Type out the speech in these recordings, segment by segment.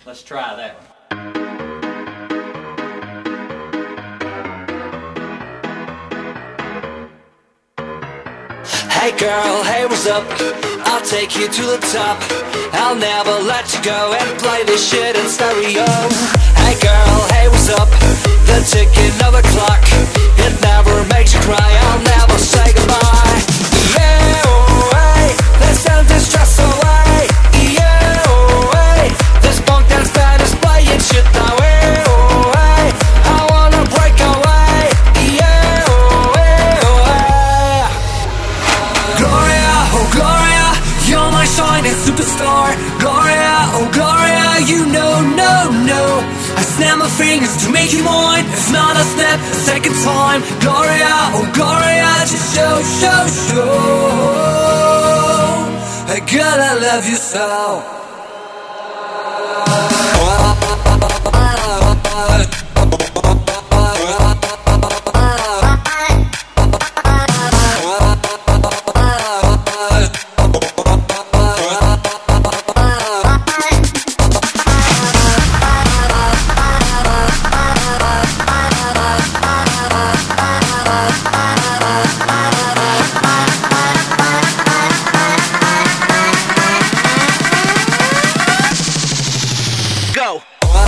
Let's try that one. Hey girl, hey what's up? I'll take you to the top. I'll never let you go and play this shit in stereo. Hey girl, hey what's up? The ticking of the clock, it never makes you cry. I'll never say goodbye. Yeah, oh, hey, let's send this stress away. Yeah, oh, hey, this punk dance band is playing shit that way. Oh, hey, I wanna break away. Yeah, oh, hey, oh, hey. Gloria, oh Gloria, you're my shining superstar. Gloria, oh Gloria, you know, no. I snap my fingers to make you mine. It's not a step, a second time. Gloria, oh Gloria, just show. Hey girl, I love you so. Go!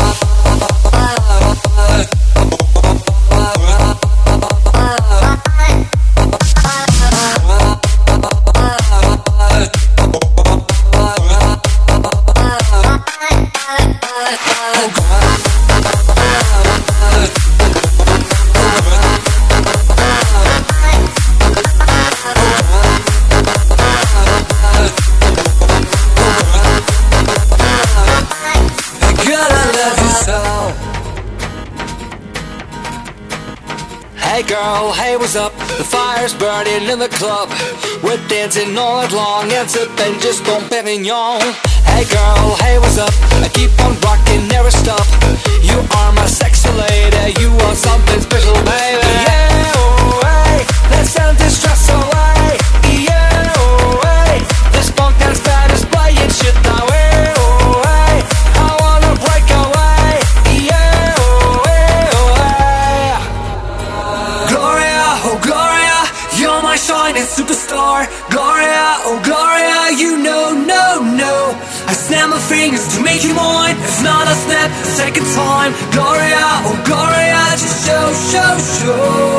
Hey girl, hey what's up? The fire's burning in the club. We're dancing all night long and sipping just Dom Perignon. Hey girl, hey what's up? I keep on rocking, never stop. You are my sexy lady, you are something special, baby. Yeah, oh hey, let's send this stress away. Yeah, oh hey, this punk dance band is playing shit that way. Oh hey, I wanna break away. Yeah, oh hey, oh hey. Gloria, oh Gloria, you're my shining superstar. Gloria, oh Gloria, you know, no. I snap my fingers to make you mine. It's not a step, a second time. Gloria, oh Gloria, just show.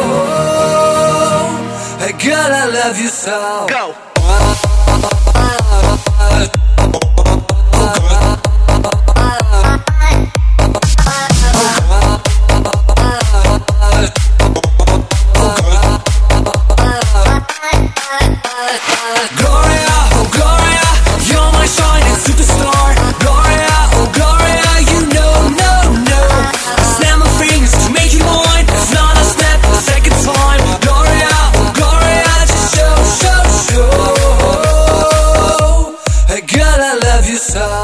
Hey girl, I love you so. Go! Gloria, oh Gloria, you're my shining superstar. Gloria, oh Gloria, you know, no. I snap my fingers to make you mine. It's not a step, a second time. Gloria, oh Gloria, just show. Hey girl, I love you so.